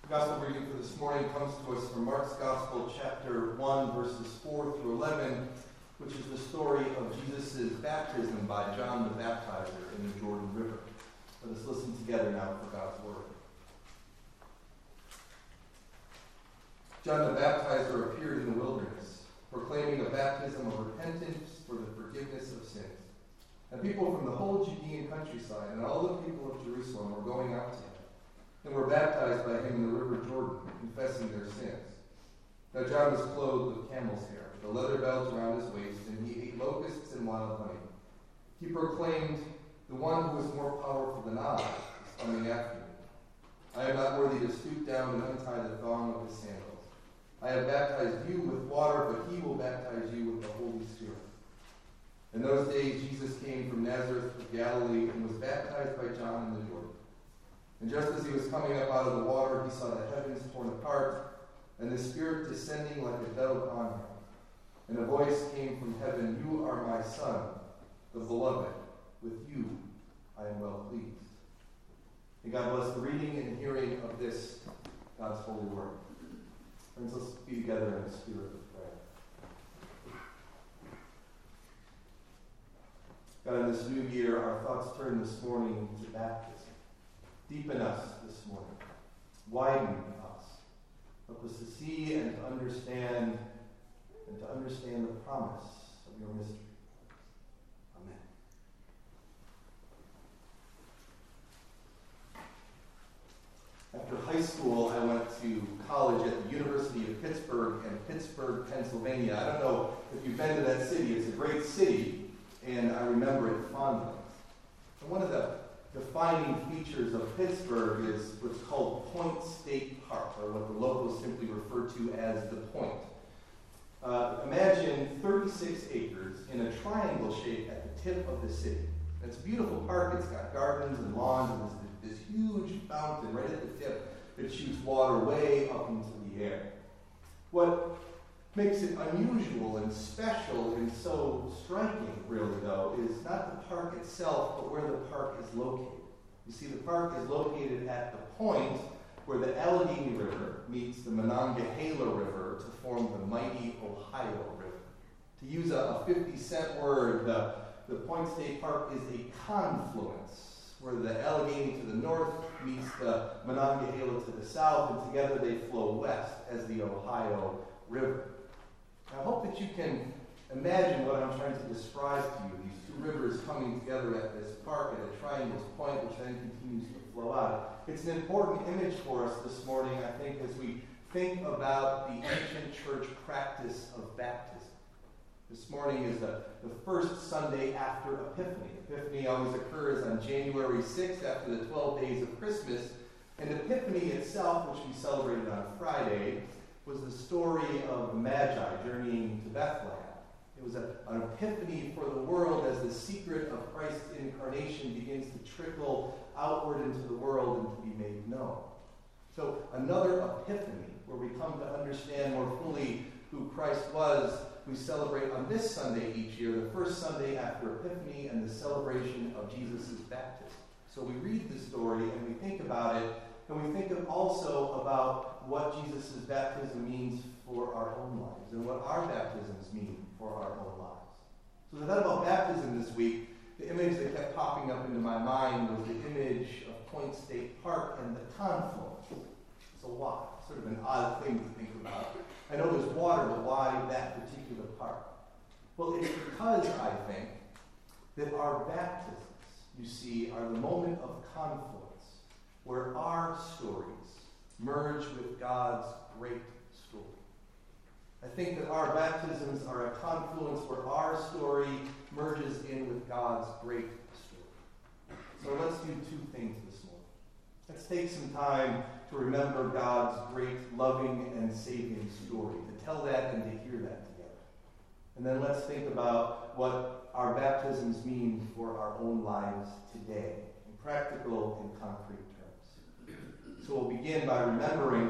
The gospel reading for this morning comes to us from Mark's Gospel, chapter 1, verses 4 through 11, which is the story of Jesus' baptism by John the Baptizer in the Jordan River. Let us listen together now for God's word. John the Baptizer appeared in the wilderness, proclaiming a baptism of repentance for the forgiveness of sins. And people from the whole Judean countryside and all the people of Jerusalem were going out to him, and were baptized by him in the river Jordan, confessing their sins. Now John was clothed with camel's hair, with a leather belt around his waist, and he ate locusts and wild honey. He proclaimed, "The one who is more powerful than I is coming after me. I am not worthy to stoop down and untie the thong of his sandals. I have baptized you with water, but he will baptize you with the Holy Spirit." In those days Jesus came from Nazareth of Galilee and was baptized by John in the Jordan. And just as he was coming up out of the water, he saw the heavens torn apart, and the Spirit descending like a dove upon him. And a voice came from heaven, "You are my Son, the Beloved. With you I am well pleased." May God bless the reading and hearing of this, God's holy word. Friends, let's be together in the spirit of prayer. God, in this new year, our thoughts turn this morning to baptism. Deepen us this morning. Widen us. Help us to see and to understand the promise of your mystery. Amen. After high school, I went to college at the University of Pittsburgh in Pittsburgh, Pennsylvania. I don't know if you've been to that city. It's a great city, and I remember it fondly. And one of the defining features of Pittsburgh is what's called Point State Park, or what the locals simply refer to as the Point. Imagine 36 acres in a triangle shape at the tip of the city. It's a beautiful park. It's got gardens and lawns, and there's this huge fountain right at the tip that shoots water way up into the air. What makes it unusual and special and so striking, really, though, is not the park itself, but where the park is located. You see, the park is located at the point where the Allegheny River meets the Monongahela River to form the mighty Ohio River. To use a 50-cent word, the Point State Park is a confluence, where the Allegheny to the north meets the Monongahela to the south, and together they flow west as the Ohio River. I hope that you can imagine what I'm trying to describe to you, these two rivers coming together at this park at a triangle's point, which then continues to flow out. It's an important image for us this morning, I think, as we think about the ancient church practice of baptism. This morning is the first Sunday after Epiphany. Epiphany always occurs on January 6th after the 12 days of Christmas, and Epiphany itself, which we celebrated on Friday, was the story of the Magi journeying to Bethlehem. It was an epiphany for the world as the secret of Christ's incarnation begins to trickle outward into the world and to be made known. So another epiphany where we come to understand more fully who Christ was, we celebrate on this Sunday each year, the first Sunday after Epiphany and the celebration of Jesus' baptism. So we read the story and we think about it, and we think also about what Jesus' baptism means for our own lives and what our baptisms mean for our own lives. So as I thought about baptism this week, the image that kept popping up into my mind was the image of Point State Park and the confluence. So why? Sort of an odd thing to think about. I know there's water, but why that particular park? Well, it's because, I think, that our baptisms, you see, are the moment of confluence where our stories merge with God's great story. I think that our baptisms are a confluence where our story merges in with God's great story. So let's do two things this morning. Let's take some time to remember God's great loving and saving story, to tell that and to hear that together. And then let's think about what our baptisms mean for our own lives today, in practical and concrete terms. So we'll begin by remembering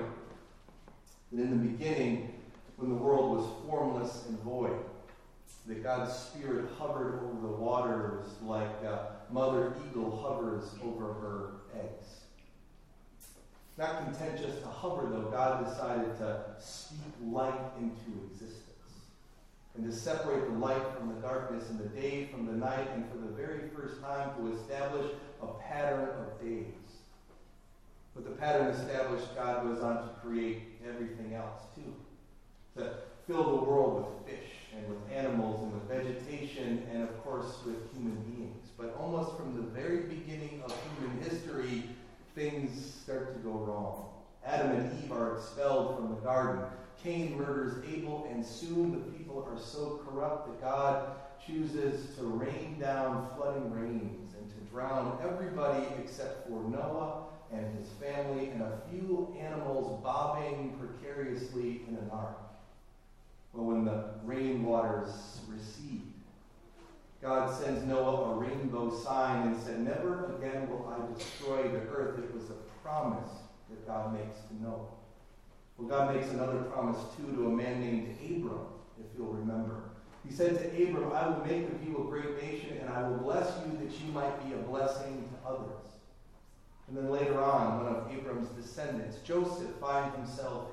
that in the beginning, when the world was formless and void, that God's Spirit hovered over the waters like a mother eagle hovers over her eggs. Not content just to hover, though, God decided to speak light into existence and to separate the light from the darkness and the day from the night, and for the very first time to establish a pattern of days. With the pattern established, God goes on to create everything else, too. To fill the world with fish and with animals and with vegetation and, of course, with human beings. But almost from the very beginning of human history, things start to go wrong. Adam and Eve are expelled from the garden. Cain murders Abel, and soon the people are so corrupt that God chooses to rain down flooding rains and to drown everybody except for Noah and his family and a few animals bobbing precariously in an ark. Well, when the rain waters recede, God sends Noah a rainbow sign and said, "Never again will I destroy the earth." It was a promise that God makes to Noah. Well, God makes another promise, too, to a man named Abram, if you'll remember. He said to Abram, "I will make of you a great nation, and I will bless you that you might be a blessing to others." And then later on, one of Abram's descendants, Joseph, finds himself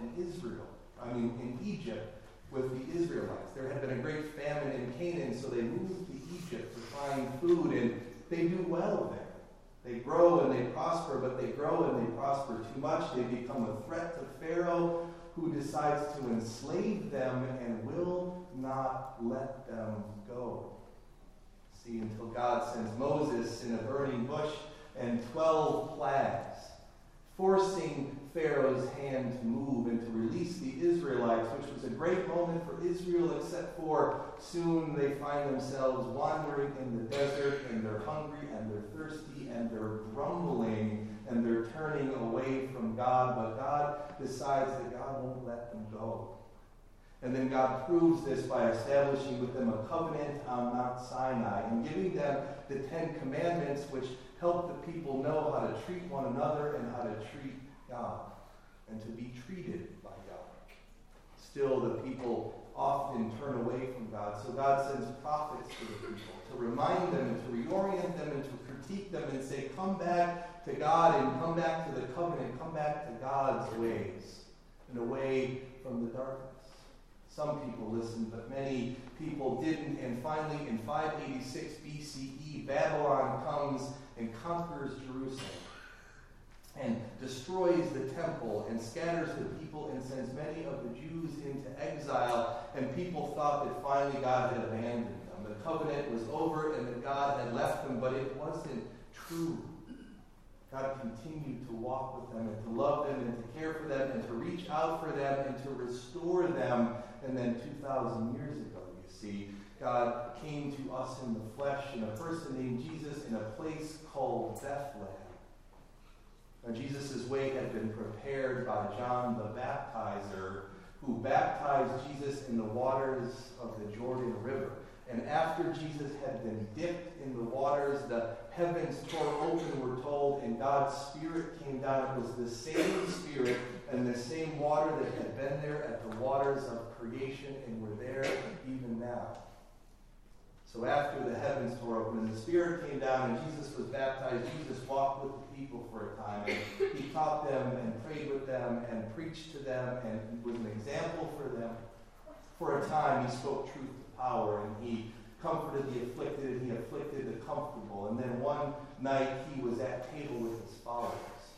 in Egypt with the Israelites. There had been a great famine in Canaan, so they moved to Egypt to find food, and they do well there. They grow and they prosper, but they grow and they prosper too much. They become a threat to Pharaoh, who decides to enslave them and will not let them go. See, until God sends Moses in a burning bush and 12 plagues, forcing Pharaoh's hand to move and to release the Israelites, which was a great moment for Israel, except for soon they find themselves wandering in the desert, and they're hungry and they're thirsty and they're grumbling and they're turning away from God. But God decides that God won't let them go. And then God proves this by establishing with them a covenant on Mount Sinai and giving them the 10 Commandments, which help the people know how to treat one another and how to treat God and to be treated by God. Still, the people often turn away from God. So God sends prophets to the people to remind them and to reorient them and to critique them and say, come back to God and come back to the covenant, come back to God's ways and away from the darkness. Some people listened, but many people didn't. And finally, in 586 BCE, Babylon comes and conquers Jerusalem and destroys the temple and scatters the people and sends many of the Jews into exile. And people thought that finally God had abandoned them. The covenant was over and that God had left them, but it wasn't true. God continued to walk with them and to love them and to care for them and to reach out for them and to restore them. And then 2,000 years ago, you see, God came to us in the flesh in a person named Jesus in a place called Bethlehem. Now, Jesus' way had been prepared by John the Baptizer, who baptized Jesus in the waters of the Jordan River. And after Jesus had been dipped in the waters, the heavens tore open, we're told, and God's Spirit came down. It was the same Spirit and the same water that had been there at the waters of creation and were there even now. So after the heavens tore open and the Spirit came down and Jesus was baptized, Jesus walked with the people for a time. And he taught them and prayed with them and preached to them and was an example for them. For a time, he spoke truth to power, and he comforted the afflicted, and he afflicted the comfortable. And then one night, he was at table with his followers,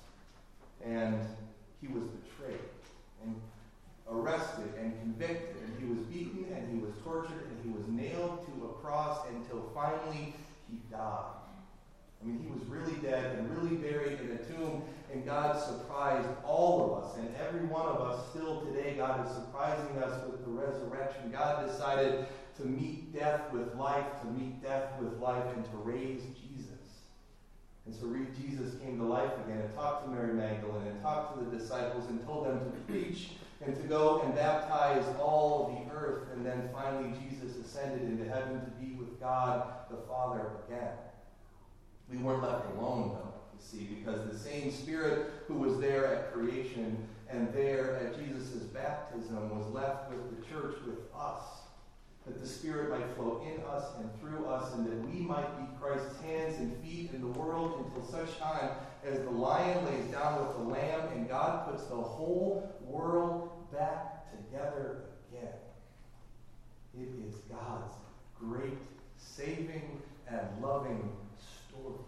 and he was betrayed and arrested and convicted, and he was beaten, and he was tortured, and he was nailed to a cross until finally he died. I mean, he was really dead and really buried in a tomb, and God surprised all of us, and every one of us still today, God is surprising us with the resurrection. God decided to meet death with life, and to raise Jesus. And so Jesus came to life again and talked to Mary Magdalene and talked to the disciples and told them to preach and to go and baptize all the earth. And then finally Jesus ascended into heaven to be with God the Father again. We weren't left alone, though, you see, because the same Spirit who was there at creation and there at Jesus' baptism was left with the church, with us. that the Spirit might flow in us and through us, and that we might be Christ's hands and feet in the world until such time as the lion lays down with the lamb and God puts the whole world back together again. It is God's great, saving, and loving story.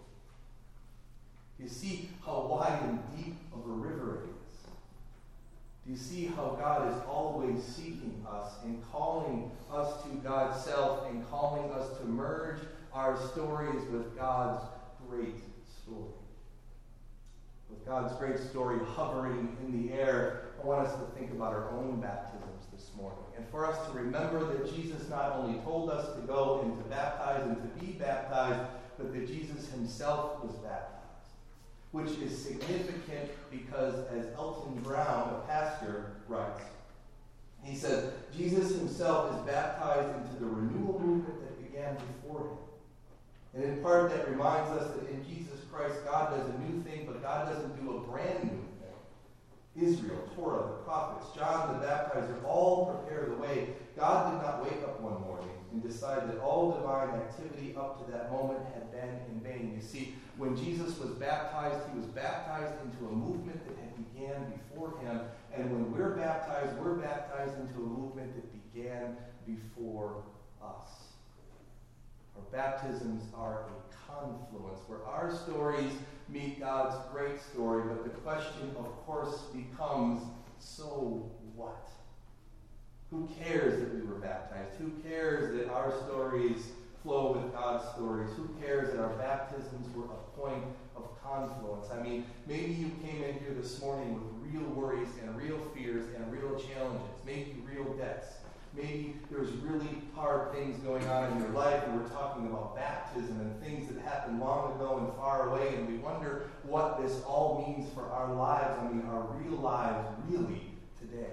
You see how wide and deep of a river it is. Do you see how God is always seeking us and calling us to God's self and calling us to merge our stories with God's great story? With God's great story hovering in the air, I want us to think about our own baptisms this morning. And for us to remember that Jesus not only told us to go and to baptize and to be baptized, but that Jesus himself was baptized. Which is significant because, as Elton Brown, a pastor, writes, he says, Jesus himself is baptized into the renewal movement that began before him. And in part that reminds us that in Jesus Christ, God does a new thing, but God doesn't do a brand new thing. Israel, Torah, the prophets, John the Baptizer all prepare the way. God did not wake up one morning and decide that all divine activity up to that moment had been in vain. You see, when Jesus was baptized, he was baptized into a movement that had began before him. And when we're baptized into a movement that began before us. Our baptisms are a confluence where our stories meet God's great story, but the question, of course, becomes, so what? Who cares that we were baptized? Who cares that our stories flow with God's stories? Who cares that our baptisms were a point of confluence? I mean, maybe you came in here this morning with real worries and real fears and real challenges, maybe real debts. Maybe there's really hard things going on in your life, and we're talking about baptism and things that happened long ago and far away, and we wonder what this all means for our lives, our real lives really today.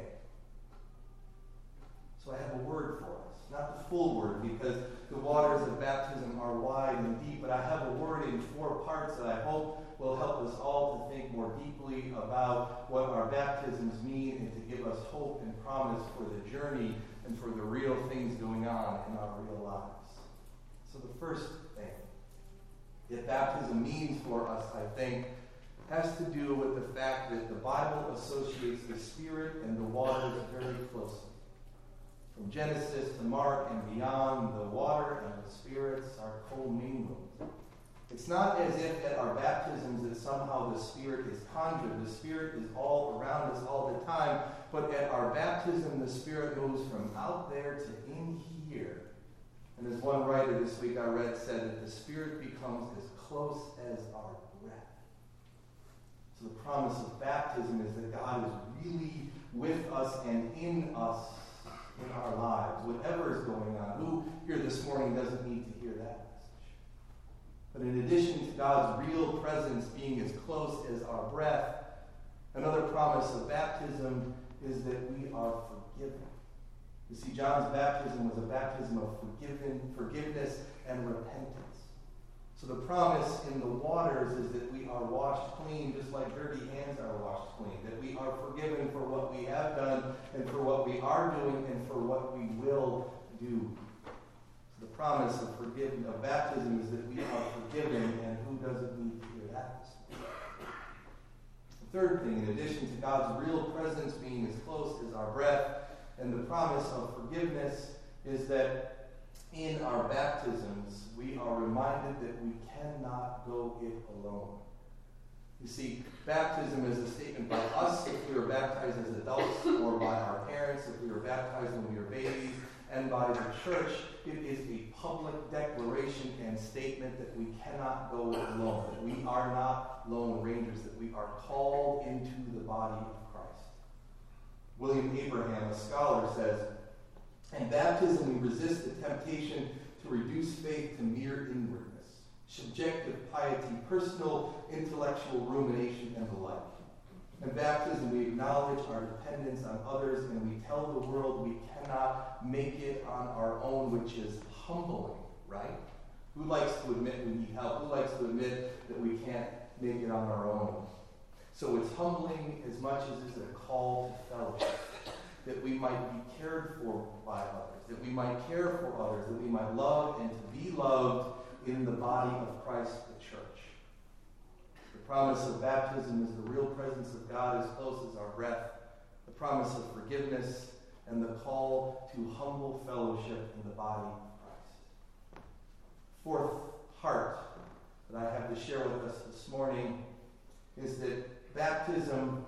So I have a word for us. Not the full word, because the waters of baptism are wide and deep, but I have a word in 4 parts that I hope will help us all to think more deeply about what our baptisms mean and to give us hope and promise for the journey and for the real things going on in our real lives. So the first thing that baptism means for us, I think, has to do with the fact that the Bible associates the Spirit and the waters very closely. From Genesis to Mark and beyond, the water and the spirits are commingled. It's not as if at our baptisms that somehow the Spirit is conjured. The Spirit is all around us all the time. But at our baptism, the Spirit moves from out there to in here. And as one writer this week I read said that the Spirit becomes as close as our breath. So the promise of baptism is that God is really with us and in us in our lives, whatever is going on. Who here this morning doesn't need to hear that message? But in addition to God's real presence being as close as our breath, another promise of baptism is that we are forgiven. You see, John's baptism was a baptism of forgiveness and repentance. So the promise in the waters is that we are washed clean, just like dirty hands are washed clean, that we are forgiven for what we have done and for what we are doing and for what we will do. So the promise of baptism is that we are forgiven, and who doesn't need to hear that? The third thing, in addition to God's real presence being as close as our breath and the promise of forgiveness, is that in our baptisms, we are reminded that we cannot go it alone. You see, baptism is a statement by us if we were baptized as adults, or by our parents if we were baptized when we were babies, and by the church. It is a public declaration and statement that we cannot go alone, that we are not lone rangers, that we are called into the body of Christ. William Abraham, a scholar, says, in baptism, we resist the temptation to reduce faith to mere inwardness, subjective piety, personal intellectual rumination, and the like. In baptism, we acknowledge our dependence on others, and we tell the world we cannot make it on our own, which is humbling, right? Who likes to admit we need help? Who likes to admit that we can't make it on our own? So it's humbling as much as it's a call to fellowship. that we might be cared for by others, that we might care for others, that we might love and to be loved in the body of Christ, the church. The promise of baptism is the real presence of God as close as our breath, the promise of forgiveness, and the call to humble fellowship in the body of Christ. Fourth part that I have to share with us this morning is that baptism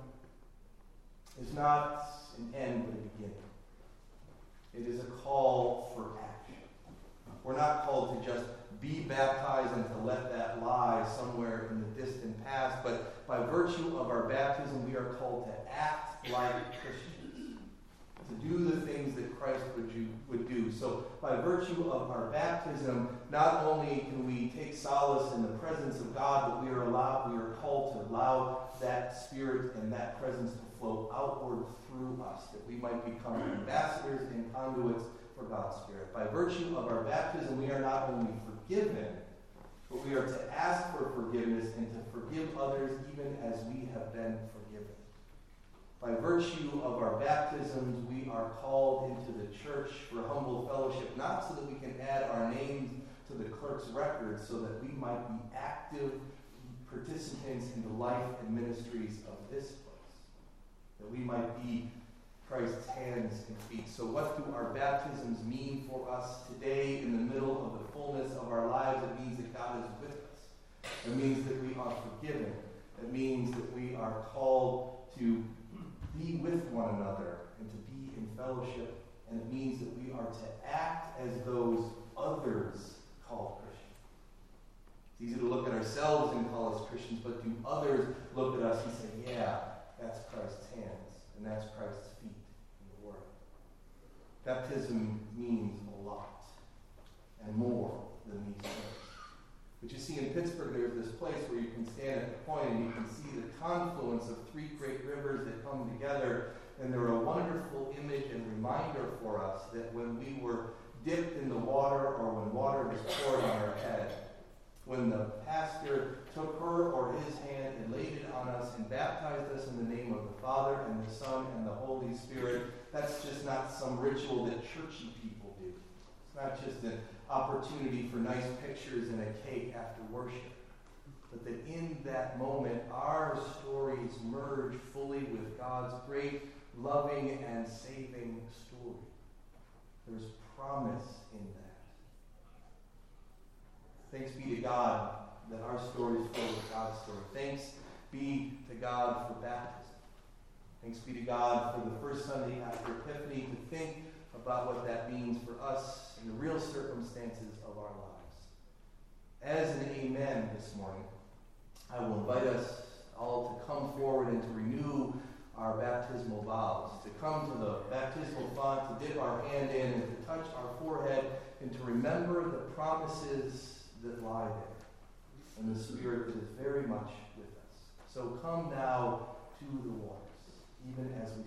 is not an end but a beginning. It is a call for action. We're not called to just be baptized and to let that lie somewhere in the distant past, but by virtue of our baptism, we are called to act like Christians, to do the things that Christ would do. So by virtue of our baptism, not only can we take solace in the presence of God, but we are called to allow that Spirit and that presence to flow outward through us, that we might become ambassadors and conduits for God's Spirit. By virtue of our baptism, we are not only forgiven, but we are to ask for forgiveness and to forgive others even as we have been forgiven. By virtue of our baptisms, we are called into the church for humble fellowship, not so that we can add our names to the clerk's record, so that we might be active participants in the life and ministries of this place, that we might be Christ's hands and feet. So what do our baptisms mean for us today in the middle of the fullness of our lives? It means that God is with us. It means that we are forgiven. It means that we are called to be with one another and to be in fellowship. And it means that we are to act as those others call Christians. It's easy to look at ourselves and call us Christians, but do others look at us and say, yeah, that's Christ's hands and that's Christ's feet in the world. Baptism means a lot and more than these things. But you see, in Pittsburgh, there's this place where you can stand at the point and you can see the confluence of three great rivers that come together. And they're a wonderful image and reminder for us that when we were dipped in the water or when water was poured on our head, when the pastor took her or his hand and laid it on us and baptized us in the name of the Father and the Son and the Holy Spirit, that's just not some ritual that churchy people do. It's not just an opportunity for nice pictures and a cake after worship, but that in that moment our stories merge fully with God's great, loving, and saving story. There's promise in that. Thanks be to God that our story is full of God's story. Thanks be to God for baptism. Thanks be to God for the first Sunday after Epiphany to think about what that means for us in the real circumstances of our lives. As an amen this morning, I will invite us all to come forward and to renew our baptismal vows, to come to the baptismal font, to dip our hand in and to touch our forehead and to remember the promises that lie there and the Spirit that is very much with us. So come now to the waters, even as